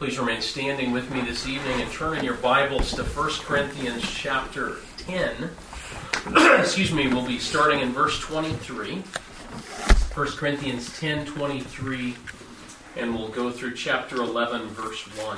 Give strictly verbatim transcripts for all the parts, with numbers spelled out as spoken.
Please remain standing with me this evening and turn in your Bibles to First Corinthians chapter ten. Excuse me, we'll be starting in verse twenty-three. First Corinthians ten twenty-three, and we'll go through chapter eleven, verse one.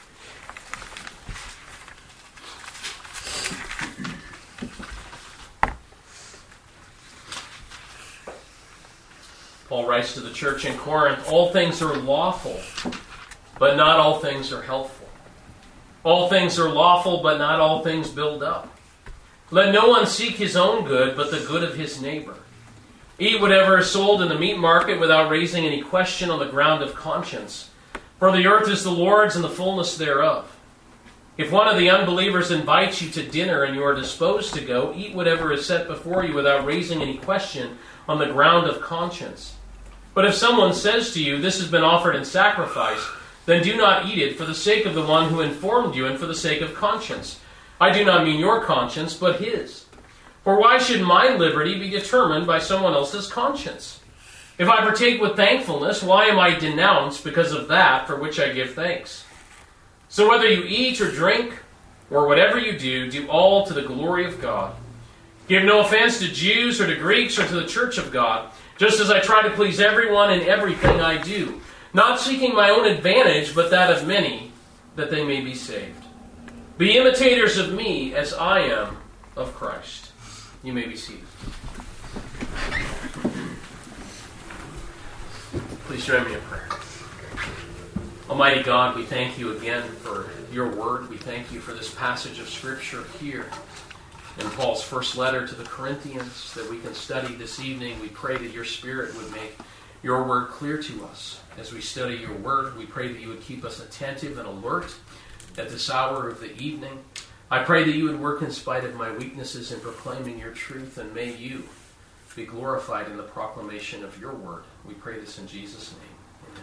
Paul writes to the church in Corinth, "All things are lawful, but not all things are helpful. All things are lawful, but not all things build up. Let no one seek his own good, but the good of his neighbor. Eat whatever is sold in the meat market without raising any question on the ground of conscience. For the earth is the Lord's and the fullness thereof. If one of the unbelievers invites you to dinner and you are disposed to go, eat whatever is set before you without raising any question on the ground of conscience. But if someone says to you, 'This has been offered in sacrifice,' then do not eat it for the sake of the one who informed you and for the sake of conscience. I do not mean your conscience, but his. For why should my liberty be determined by someone else's conscience? If I partake with thankfulness, why am I denounced because of that for which I give thanks? So whether you eat or drink, or whatever you do, do all to the glory of God. Give no offense to Jews or to Greeks or to the church of God, just as I try to please everyone in everything I do, not seeking my own advantage, but that of many, that they may be saved. Be imitators of me as I am of Christ." You may be seated. Please join me in prayer. Almighty God, we thank you again for your word. We thank you for this passage of Scripture here in Paul's first letter to the Corinthians that we can study this evening. We pray that your Spirit would make your word clear to us as we study your word. We pray that you would keep us attentive and alert at this hour of the evening. I pray that you would work in spite of my weaknesses in proclaiming your truth, and may you be glorified in the proclamation of your word. We pray this in Jesus' name.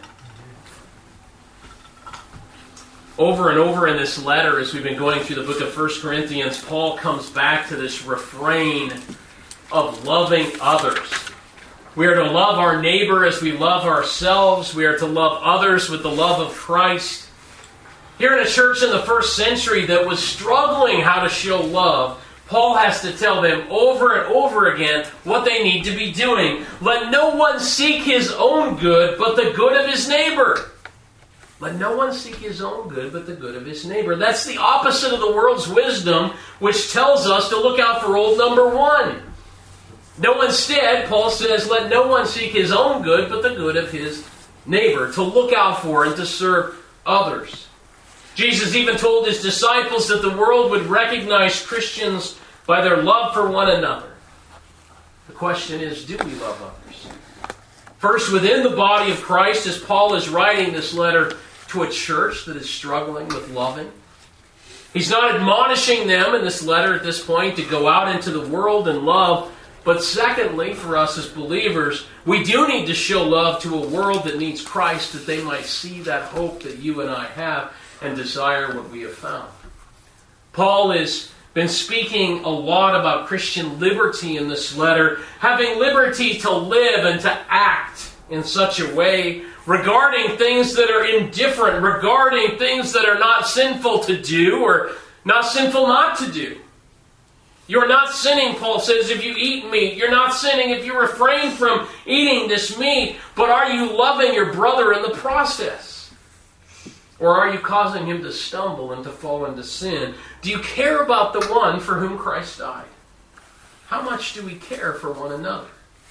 Amen. Over and over in this letter, as we've been going through the book of First Corinthians, Paul comes back to this refrain of loving others. We are to love our neighbor as we love ourselves. We are to love others with the love of Christ. Here in a church in the first century that was struggling how to show love, Paul has to tell them over and over again what they need to be doing. Let no one seek his own good, but the good of his neighbor. Let no one seek his own good, but the good of his neighbor. That's the opposite of the world's wisdom, which tells us to look out for old number one. No, instead, Paul says, let no one seek his own good, but the good of his neighbor, to look out for and to serve others. Jesus even told his disciples that the world would recognize Christians by their love for one another. The question is, do we love others? First, within the body of Christ, as Paul is writing this letter to a church that is struggling with loving. He's not admonishing them in this letter at this point to go out into the world and love. But secondly, for us as believers, we do need to show love to a world that needs Christ, that they might see that hope that you and I have and desire what we have found. Paul has been speaking a lot about Christian liberty in this letter, having liberty to live and to act in such a way regarding things that are indifferent, regarding things that are not sinful to do or not sinful not to do. You're not sinning, Paul says, if you eat meat. You're not sinning if you refrain from eating this meat. But are you loving your brother in the process? Or are you causing him to stumble and to fall into sin? Do you care about the one for whom Christ died? How much do we care for one another?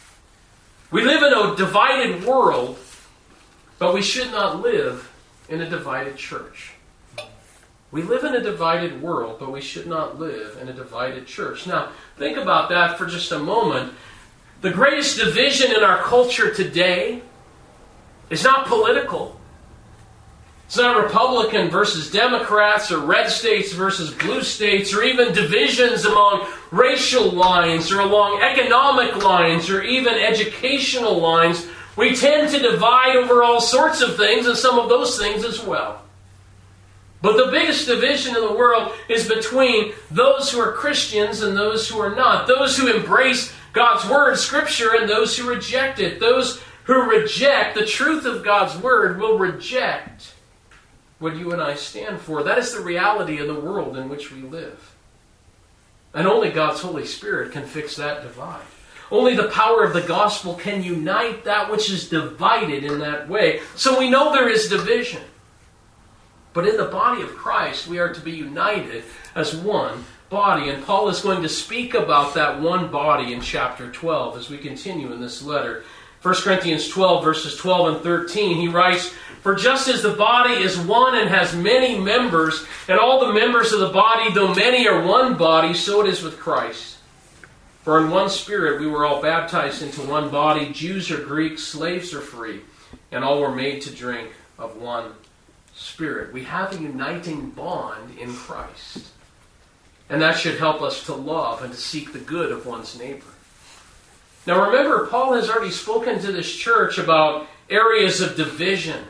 We live in a divided world, but we should not live in a divided church. We live in a divided world, but we should not live in a divided church. Now, think about that for just a moment. The greatest division in our culture today is not political. It's not Republican versus Democrats or red states versus blue states or even divisions among racial lines or along economic lines or even educational lines. We tend to divide over all sorts of things and some of those things as well. But the biggest division in the world is between those who are Christians and those who are not. Those who embrace God's Word, Scripture, and those who reject it. Those who reject the truth of God's Word will reject what you and I stand for. That is the reality of the world in which we live. And only God's Holy Spirit can fix that divide. Only the power of the gospel can unite that which is divided in that way. So we know there is division. But in the body of Christ, we are to be united as one body. And Paul is going to speak about that one body in chapter twelve as we continue in this letter. First Corinthians twelve, verses twelve and thirteen, he writes, "For just as the body is one and has many members, and all the members of the body, though many, are one body, so it is with Christ. For in one Spirit we were all baptized into one body, Jews or Greeks, slaves or free, and all were made to drink of one Spirit." We have a uniting bond in Christ. And that should help us to love and to seek the good of one's neighbor. Now remember, Paul has already spoken to this church about areas of division.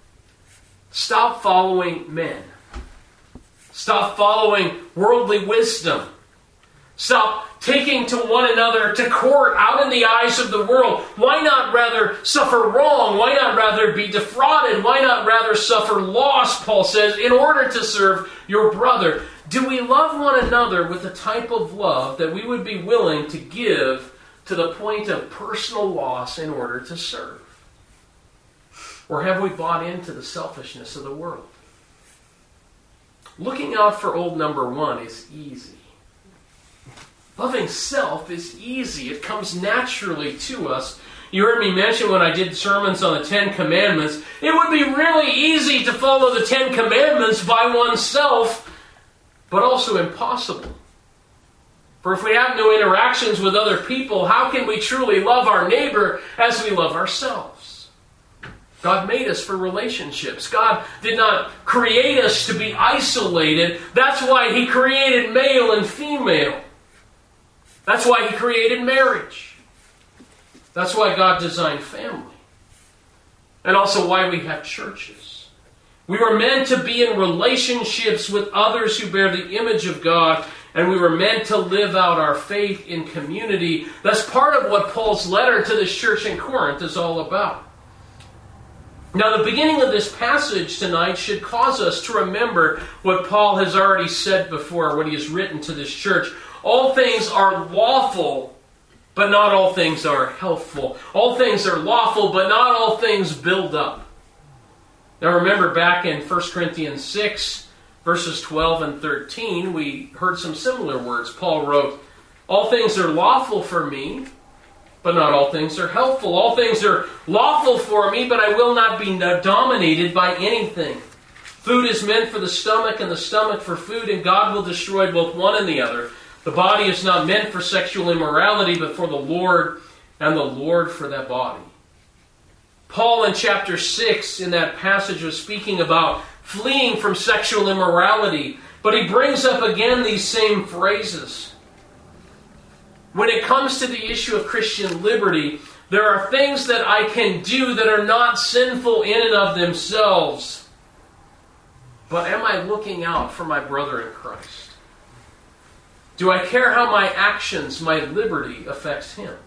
Stop following men. Stop following worldly wisdom. Stop taking to one another to court out in the eyes of the world. Why not rather suffer wrong? Why not rather be defrauded? Why not rather suffer loss, Paul says, in order to serve your brother? Do we love one another with the type of love that we would be willing to give to the point of personal loss in order to serve? Or have we bought into the selfishness of the world? Looking out for old number one is easy. Loving self is easy. It comes naturally to us. You heard me mention when I did sermons on the Ten Commandments, it would be really easy to follow the Ten Commandments by oneself, but also impossible. For if we have no interactions with other people, how can we truly love our neighbor as we love ourselves? God made us for relationships. God did not create us to be isolated. That's why He created male and female. That's why He created marriage. That's why God designed family. And also why we have churches. We were meant to be in relationships with others who bear the image of God, and we were meant to live out our faith in community. That's part of what Paul's letter to this church in Corinth is all about. Now, the beginning of this passage tonight should cause us to remember what Paul has already said before, what he has written to this church. All things are lawful, but not all things are healthful. All things are lawful, but not all things build up. Now remember back in First Corinthians six, verses twelve and thirteen, we heard some similar words. Paul wrote, "All things are lawful for me, but not all things are helpful. All things are lawful for me, but I will not be dominated by anything. Food is meant for the stomach, and the stomach for food, and God will destroy both one and the other. The body is not meant for sexual immorality, but for the Lord, and the Lord for that body." Paul in chapter six, in that passage, was speaking about fleeing from sexual immorality, but he brings up again these same phrases. When it comes to the issue of Christian liberty, there are things that I can do that are not sinful in and of themselves. But am I looking out for my brother in Christ? Do I care how my actions, my liberty, affects him?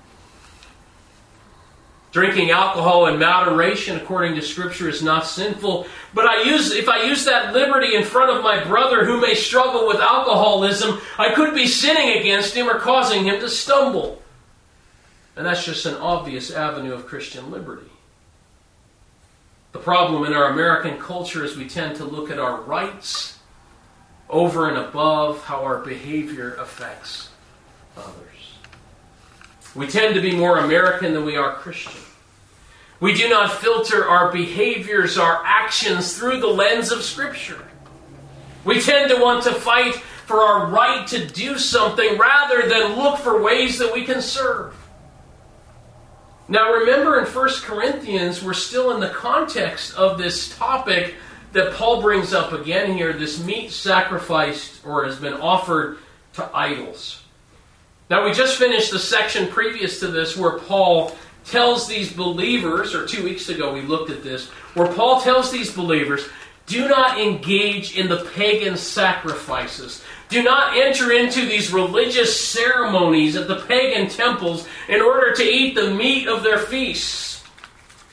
Drinking alcohol in moderation, according to Scripture, is not sinful. But I use, if I use that liberty in front of my brother who may struggle with alcoholism, I could be sinning against him or causing him to stumble. And that's just an obvious avenue of Christian liberty. The problem in our American culture is we tend to look at our rights over and above how our behavior affects others. We tend to be more American than we are Christian. We do not filter our behaviors, our actions through the lens of Scripture. We tend to want to fight for our right to do something rather than look for ways that we can serve. Now remember in First Corinthians, we're still in the context of this topic that Paul brings up again here, this meat sacrificed or has been offered to idols. Now we just finished the section previous to this where Paul tells these believers, or two weeks ago we looked at this, where Paul tells these believers, do not engage in the pagan sacrifices. Do not enter into these religious ceremonies at the pagan temples in order to eat the meat of their feasts.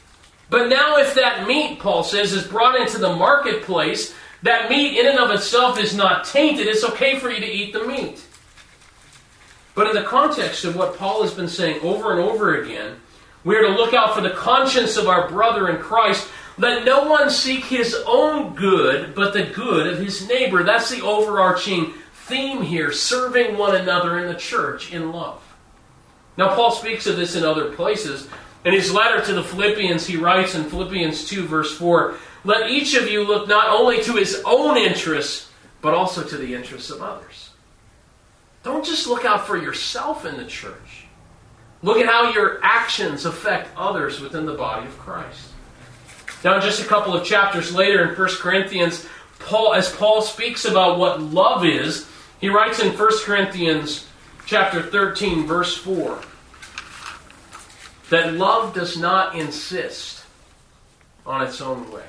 But now if that meat, Paul says, is brought into the marketplace, that meat in and of itself is not tainted. It's okay for you to eat the meat. But in the context of what Paul has been saying over and over again, we are to look out for the conscience of our brother in Christ. Let no one seek his own good, but the good of his neighbor. That's the overarching theme here, serving one another in the church in love. Now, Paul speaks of this in other places. In his letter to the Philippians, he writes in Philippians two, verse four, let each of you look not only to his own interests, but also to the interests of others. Don't just look out for yourself in the church. Look at how your actions affect others within the body of Christ. Now, just a couple of chapters later in First Corinthians, Paul, as Paul speaks about what love is, he writes in First Corinthians chapter thirteen, verse four, that love does not insist on its own way.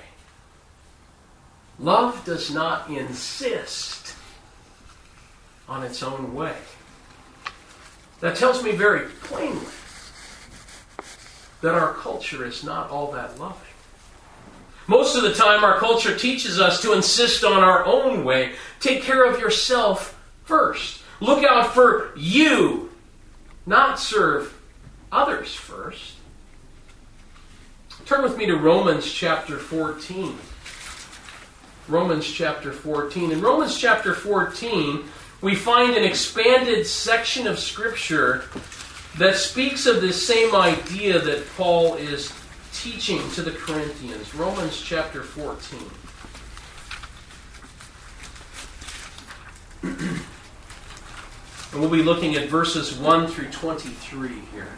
Love does not insist on its own way. That tells me very plainly that our culture is not all that loving. Most of the time, our culture teaches us to insist on our own way. Take care of yourself first. Look out for you, not serve others first. Turn with me to Romans chapter fourteen. Romans chapter fourteen. In Romans chapter fourteen, we find an expanded section of Scripture that speaks of this same idea that Paul is teaching to the Corinthians. Romans chapter fourteen. And we'll be looking at verses one through twenty-three here.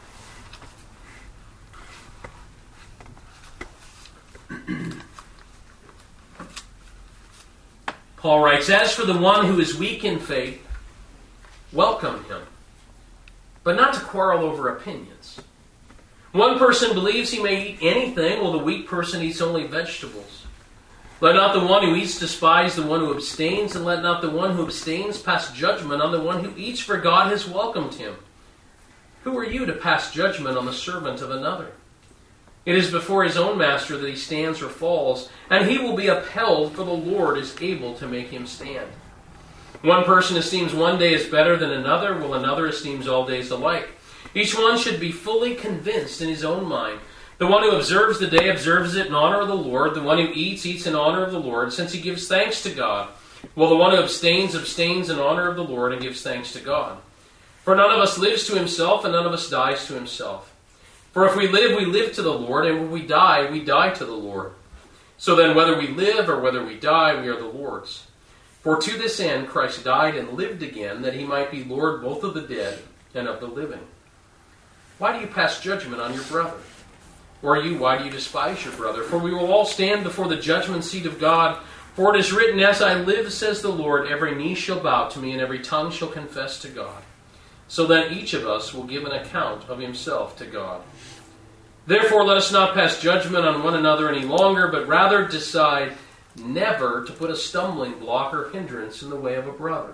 Paul writes, as for the one who is weak in faith, welcome him, but not to quarrel over opinions. One person believes he may eat anything, while the weak person eats only vegetables. Let not the one who eats despise the one who abstains, and let not the one who abstains pass judgment on the one who eats, for God has welcomed him. Who are you to pass judgment on the servant of another? It is before his own master that he stands or falls, and he will be upheld, for the Lord is able to make him stand. One person esteems one day as better than another, while another esteems all days alike. Each one should be fully convinced in his own mind. The one who observes the day observes it in honor of the Lord. The one who eats, eats in honor of the Lord, since he gives thanks to God. While the one who abstains, abstains in honor of the Lord and gives thanks to God. For none of us lives to himself, and none of us dies to himself. For if we live, we live to the Lord, and when we die, we die to the Lord. So then, whether we live or whether we die, we are the Lord's. For to this end Christ died and lived again, that he might be Lord both of the dead and of the living. Why do you pass judgment on your brother? Or you, why do you despise your brother? For we will all stand before the judgment seat of God. For it is written, as I live, says the Lord, every knee shall bow to me, and every tongue shall confess to God. So then each of us will give an account of himself to God. Therefore, let us not pass judgment on one another any longer, but rather decide never to put a stumbling block or hindrance in the way of a brother.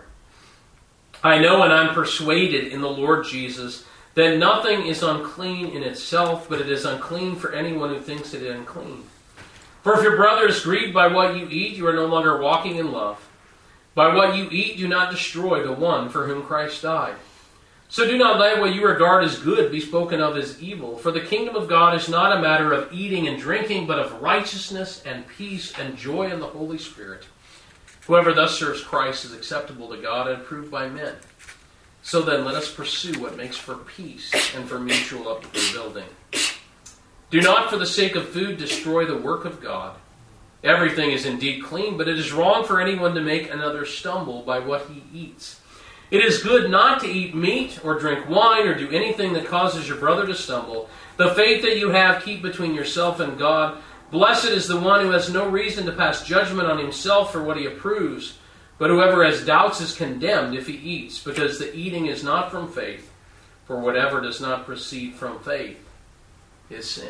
I know and I'm persuaded in the Lord Jesus that nothing is unclean in itself, but it is unclean for anyone who thinks it unclean. For if your brother is grieved by what you eat, you are no longer walking in love. By what you eat, do not destroy the one for whom Christ died. So do not let what you regard as good be spoken of as evil. For the kingdom of God is not a matter of eating and drinking, but of righteousness and peace and joy in the Holy Spirit. Whoever thus serves Christ is acceptable to God and approved by men. So then let us pursue what makes for peace and for mutual upbuilding. Do not for the sake of food destroy the work of God. Everything is indeed clean, but it is wrong for anyone to make another stumble by what he eats. It is good not to eat meat or drink wine or do anything that causes your brother to stumble. The faith that you have keep between yourself and God. Blessed is the one who has no reason to pass judgment on himself for what he approves. But whoever has doubts is condemned if he eats, because the eating is not from faith. For whatever does not proceed from faith is sin.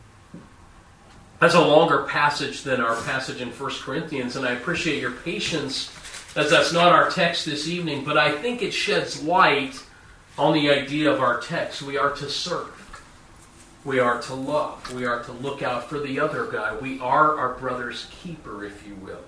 That's a longer passage than our passage in First Corinthians, and I appreciate your patience, as that's not our text this evening, but I think it sheds light on the idea of our text. We are to serve. We are to love. We are to look out for the other guy. We are our brother's keeper, if you will.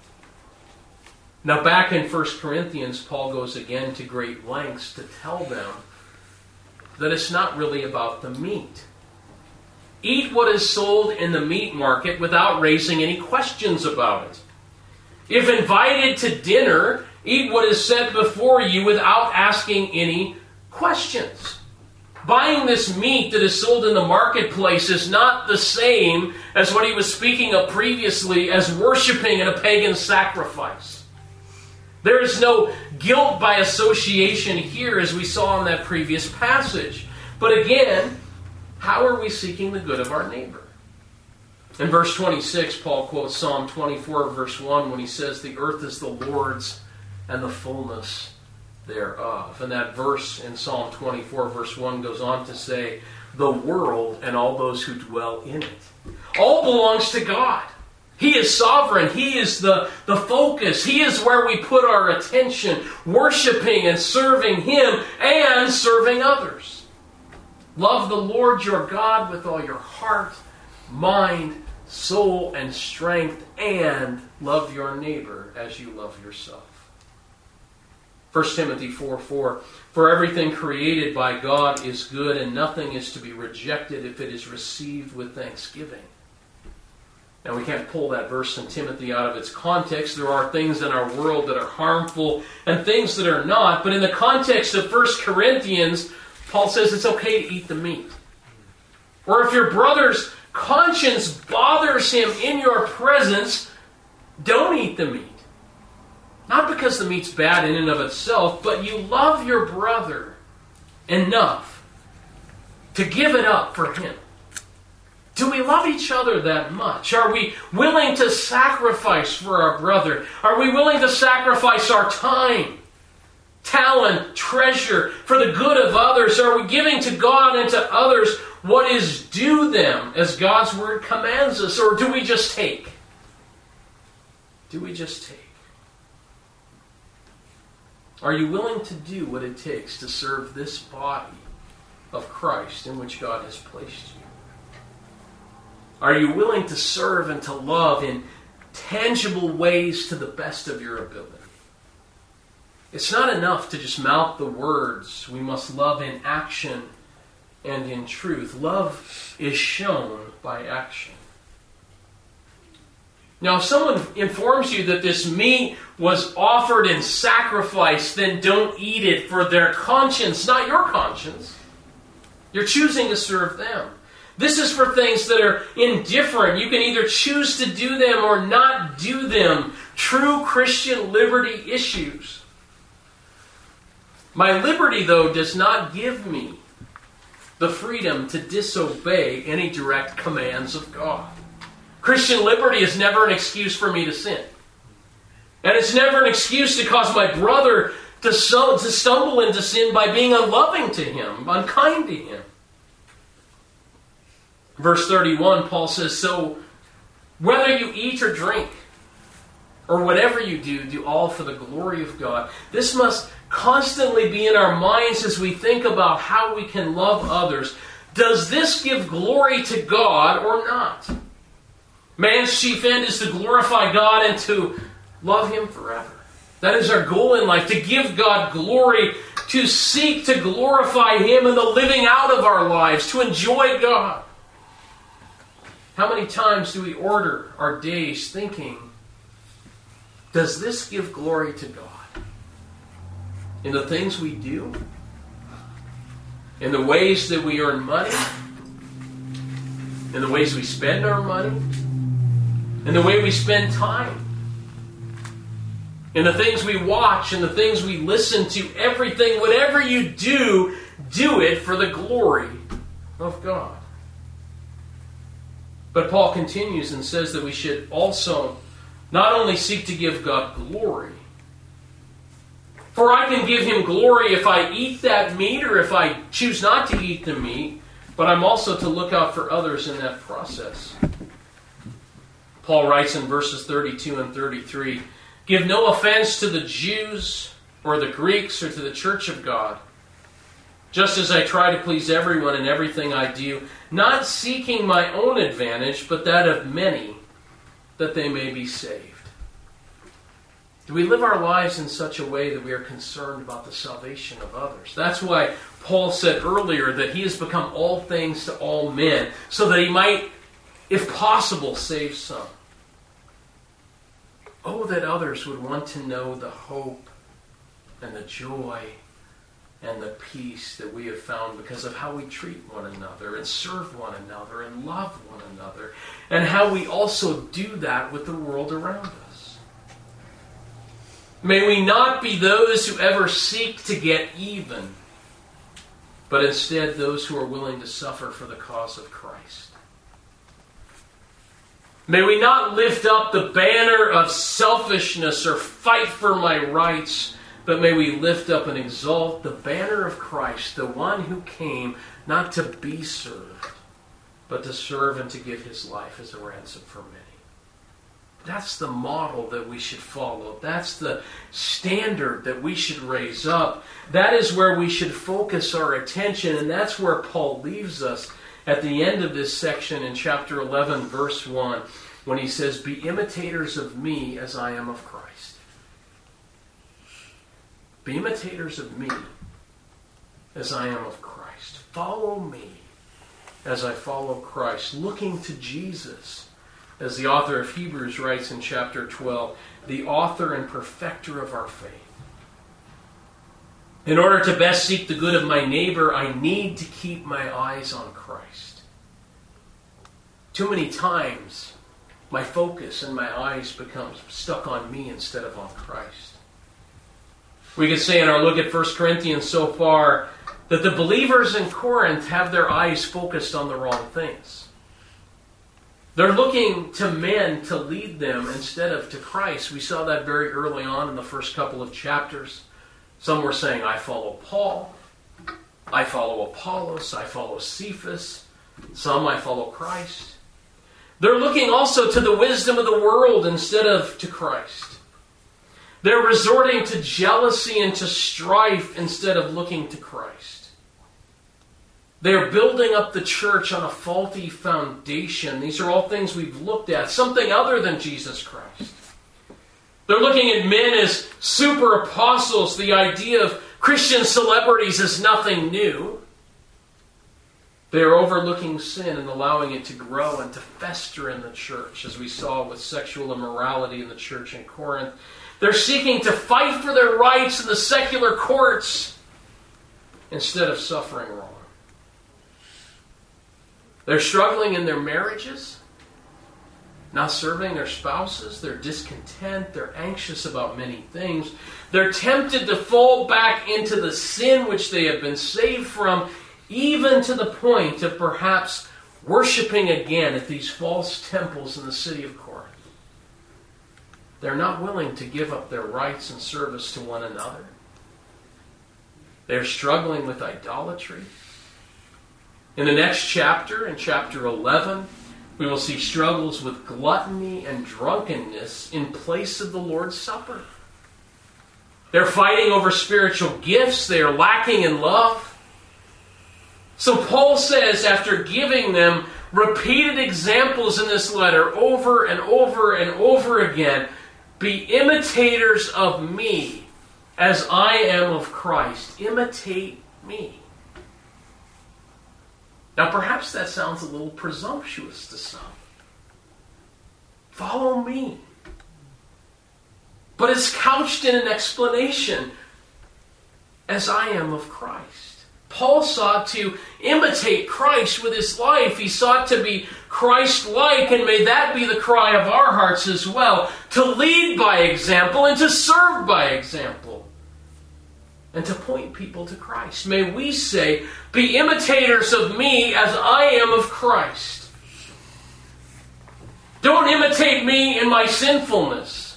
Now back in First Corinthians, Paul goes again to great lengths to tell them that it's not really about the meat. Eat what is sold in the meat market without raising any questions about it. If invited to dinner, eat what is set before you without asking any questions. Buying this meat that is sold in the marketplace is not the same as what he was speaking of previously as worshiping in a pagan sacrifice. There is no guilt by association here as we saw in that previous passage. But again, how are we seeking the good of our neighbor? In verse twenty-six, Paul quotes Psalm twenty-four, verse one, when he says, "The earth is the Lord's and the fullness thereof." And that verse in Psalm twenty-four, verse one goes on to say, "The world and all those who dwell in it." All belongs to God. He is sovereign. He is the, the focus. He is where we put our attention, worshiping and serving Him and serving others. Love the Lord your God with all your heart, mind, soul, and strength, and love your neighbor as you love yourself. First Timothy four four, "For everything created by God is good, and nothing is to be rejected if it is received with thanksgiving." Now we can't pull that verse in Timothy out of its context. There are things in our world that are harmful and things that are not. But in the context of First Corinthians, Paul says it's okay to eat the meat. Or if your brother's conscience bothers him in your presence, don't eat the meat. Not because the meat's bad in and of itself, but you love your brother enough to give it up for him. Do we love each other that much? Are we willing to sacrifice for our brother? Are we willing to sacrifice our time, talent, treasure for the good of others? Are we giving to God and to others what is due them as God's Word commands us? Or do we just take? Do we just take? Are you willing to do what it takes to serve this body of Christ in which God has placed you? Are you willing to serve and to love in tangible ways to the best of your ability? It's not enough to just mouth the words. We must love in action and in truth. Love is shown by action. Now, if someone informs you that this meat was offered in sacrifice, then don't eat it for their conscience, not your conscience. You're choosing to serve them. This is for things that are indifferent. You can either choose to do them or not do them. True Christian liberty issues. My liberty, though, does not give me the freedom to disobey any direct commands of God. Christian liberty is never an excuse for me to sin. And it's never an excuse to cause my brother to, so, to stumble into sin by being unloving to him, unkind to him. Verse thirty-one, Paul says, "So whether you eat or drink, or whatever you do, do all for the glory of God." This must constantly be in our minds as we think about how we can love others. Does this give glory to God or not? Man's chief end is to glorify God and to love Him forever. That is our goal in life, to give God glory, to seek to glorify Him in the living out of our lives, to enjoy God. How many times do we order our days thinking, does this give glory to God? In the things we do? In the ways that we earn money? In the ways we spend our money? In the way we spend time? In the things we watch and the things we listen to? Everything, whatever you do, do it for the glory of God. But Paul continues and says that we should also not only seek to give God glory, for I can give Him glory if I eat that meat or if I choose not to eat the meat, but I'm also to look out for others in that process. Paul writes in verses thirty-two and thirty-three, "Give no offense to the Jews or the Greeks or to the church of God, just as I try to please everyone in everything I do, not seeking my own advantage, but that of many, that they may be saved. Do we live our lives in such a way that we are concerned about the salvation of others? That's why Paul said earlier that he has become all things to all men, so that he might, if possible, save some. Oh, that others would want to know the hope and the joy and the peace that we have found because of how we treat one another and serve one another and love one another, and how we also do that with the world around us. May we not be those who ever seek to get even, but instead those who are willing to suffer for the cause of Christ. May we not lift up the banner of selfishness or fight for my rights, but may we lift up and exalt the banner of Christ, the one who came not to be served, but to serve and to give his life as a ransom for many. That's the model that we should follow. That's the standard that we should raise up. That is where we should focus our attention, and that's where Paul leaves us at the end of this section in chapter eleven, verse one, when he says, "Be imitators of me as I am of Christ." Be imitators of me as I am of Christ. Follow me as I follow Christ, looking to Jesus, as the author of Hebrews writes in chapter twelve, the author and perfecter of our faith. In order to best seek the good of my neighbor, I need to keep my eyes on Christ. Too many times, my focus and my eyes become stuck on me instead of on Christ. We could say in our look at First Corinthians so far that the believers in Corinth have their eyes focused on the wrong things. They're looking to men to lead them instead of to Christ. We saw that very early on in the first couple of chapters. Some were saying, I follow Paul, I follow Apollos, I follow Cephas. Some, I follow Christ. They're looking also to the wisdom of the world instead of to Christ. They're resorting to jealousy and to strife instead of looking to Christ. They're building up the church on a faulty foundation. These are all things we've looked at, something other than Jesus Christ. They're looking at men as super apostles. The idea of Christian celebrities is nothing new. They're overlooking sin and allowing it to grow and to fester in the church, as we saw with sexual immorality in the church in Corinth. They're seeking to fight for their rights in the secular courts instead of suffering wrong. They're struggling in their marriages, not serving their spouses. They're discontent. They're anxious about many things. They're tempted to fall back into the sin which they have been saved from, even to the point of perhaps worshiping again at these false temples in the city of Corinth. They're not willing to give up their rights and service to one another. They're struggling with idolatry. In the next chapter, in chapter eleven, we will see struggles with gluttony and drunkenness in place of the Lord's Supper. They're fighting over spiritual gifts. They are lacking in love. So Paul says, after giving them repeated examples in this letter over and over and over again, be imitators of me as I am of Christ. Imitate me. Now perhaps that sounds a little presumptuous to some. Follow me. But it's couched in an explanation. As I am of Christ. Paul sought to imitate Christ with his life. He sought to be Christ-like, and may that be the cry of our hearts as well, to lead by example and to serve by example, and to point people to Christ. May we say, be imitators of me as I am of Christ. Don't imitate me in my sinfulness.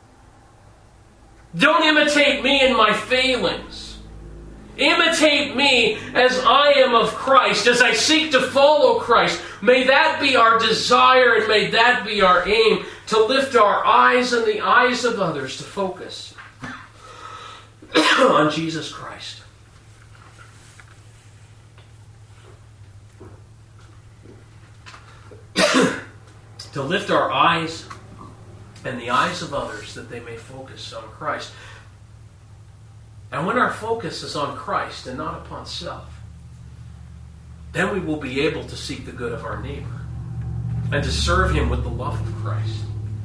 Don't imitate me in my failings. Imitate me as I am of Christ, as I seek to follow Christ. May that be our desire and may that be our aim, to lift our eyes and the eyes of others to focus on Jesus Christ. to lift our eyes and the eyes of others that they may focus on Christ. And when our focus is on Christ and not upon self, then we will be able to seek the good of our neighbor and to serve him with the love of Christ.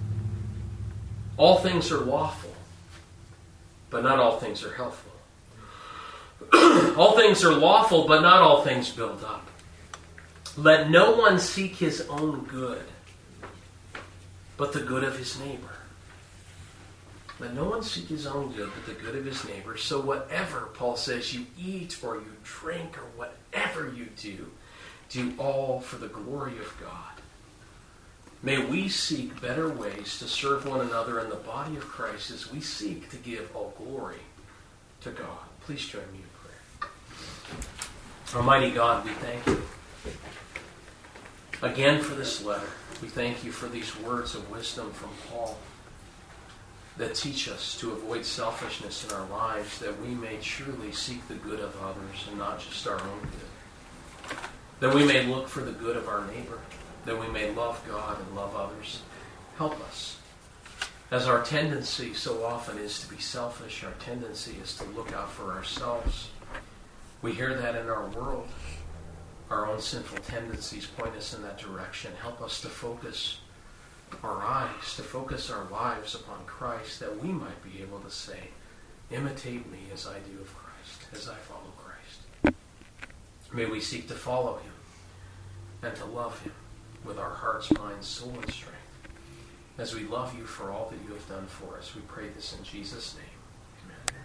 All things are lawful, but not all things are helpful. All things are lawful, but not all things build up. Let no one seek his own good, but the good of his neighbor. Let no one seek his own good, but the good of his neighbor. So whatever, Paul says, you eat or you drink or whatever you do, do all for the glory of God. May we seek better ways to serve one another in the body of Christ as we seek to give all glory to God. Please join me in prayer. Almighty God, we thank you again for this letter. We thank you for these words of wisdom from Paul that teach us to avoid selfishness in our lives, that we may truly seek the good of others and not just our own good. That we may look for the good of our neighbor, that we may love God and love others. Help us. As our tendency so often is to be selfish, our tendency is to look out for ourselves. We hear that in our world. Our own sinful tendencies point us in that direction. Help us to focus our eyes, to focus our lives upon Christ, that we might be able to say, imitate me as I do of Christ, as I follow Christ. May we seek to follow him and to love him with our hearts, minds, soul, and strength. As we love you for all that you have done for us, we pray this in Jesus' name.